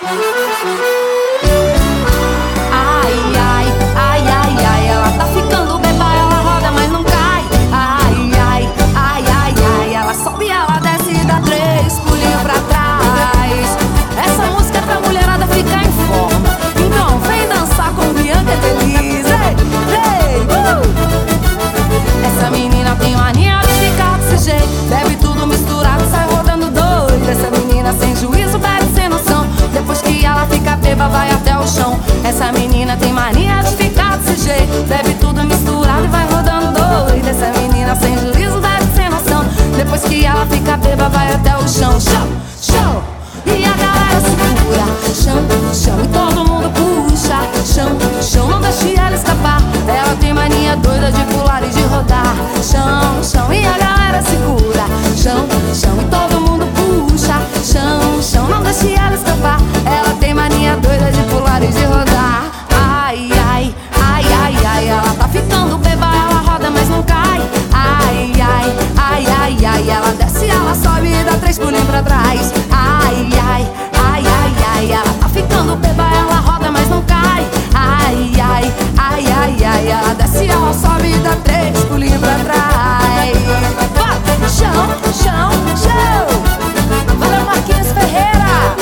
Ai, ai, ai, ai, ai, ela tá ficando beba, ela roda, mas não cai. Ai, ai, ai, ai, ai, ela sobe, ela desce e dá 3 pulinhos pra trás. Essa música é pra mulherada ficar em forma, então vem dançar com Bianca Feliz. Ei, ei, Essa menina tem mania de ficar desse jeito, bebe tudo misturado, sai rodando doido. Essa menina sem juízo, bebe sem noção, depois que ela fica beba vai até o chão. Essa menina tem mania de ficar desse jeito, bebe tudo misturado e vai rodando doido. Essa menina sem juízo, bebe sem noção, depois que ela fica beba vai até o chão. Show, show, e a galera segura. Chão, chão, e todo mundo puxa. Chão, chão, não deixe ela escapar, ela tem mania doida de pular e de rodar. Chão, chão, e a galera segura. Chão, chão, e todo mundo puxa. Chão, chão, não deixe ela escapar, ela tem mania doida de pular e de rodar. Ai, ai, ai, ai, ai, ela tá ficando beba, ela roda, mas não cai. Ai, ai, ai, ai, ai, ela desce, ela sobe e dá 3 pulinhos pra trás. Ai, ai, ai, ai, ai, ela tá ficando beba, ela roda, mas não cai. Ai, ai, ai, ai, ai, ela desce, ela sobe e dá 3 pulinhos pra trás. Chão, chão, chão. Valeu, Marquinhos Ferreira.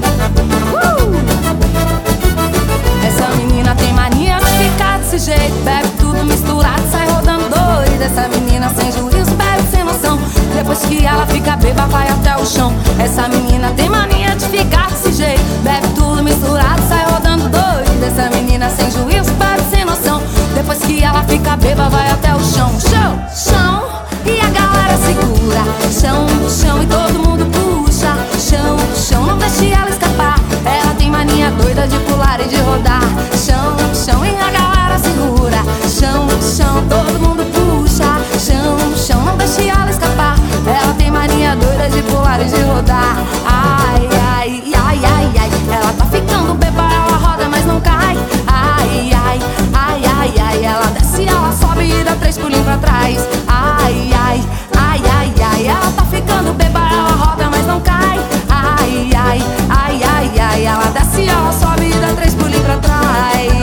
Essa menina tem mania de ficar desse jeito, bebe tudo misturado, sai rodando doido. Essa menina sem juízo, bebe sem noção, depois que ela fica beba vai até o chão. Essa menina tem mania de ficar desse jeito, bebe tudo misturado, sai rodando doido. Essa menina sem juízo, bebe sem noção, depois que ela fica beba vai até o chão. Chão, chão, e a galera segura. Chão, chão, e todo mundo puxa. Chão, chão, não deixe ela escapar, ela tem mania doida de pular e de rodar. Chão, chão, e a galera segura. Chão, chão, todo mundo puxa. Chão, chão, não deixe ela escapar, ela tem mania doida de pular e de rodar. Ai, ai, ai, ai, ai, ela tá ficando beba, ela roda, mas não cai. Ai, ai, ai, ai, ai, ela desce, ela sobe e dá 3 pulinhos pra trás. Ai, ai, ai, ai, ai, ela tá ficando beba, ela roda, mas não cai. Ai, ai, ai, ai, ai, ela desce, ela sobe e dá 3 pulinhos pra trás.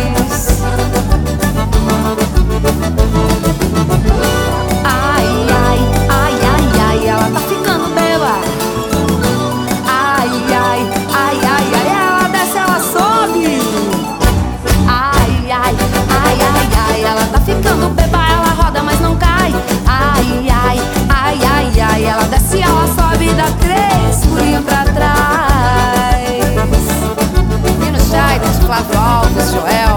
Ai, ai, ai, ai, ai, ela tá ficando beba. Ai, ai, ai, ai, ai, ela desce, ela sobe. Ai, ai, ai, ai, ai, ela tá ficando beba, ela roda, mas não cai. Ai, ai, ai, ai, ai, ela desce, ela sobe e dá 3 pulinhos pra trás. Nino Scheider, Flávio Alves, Joel.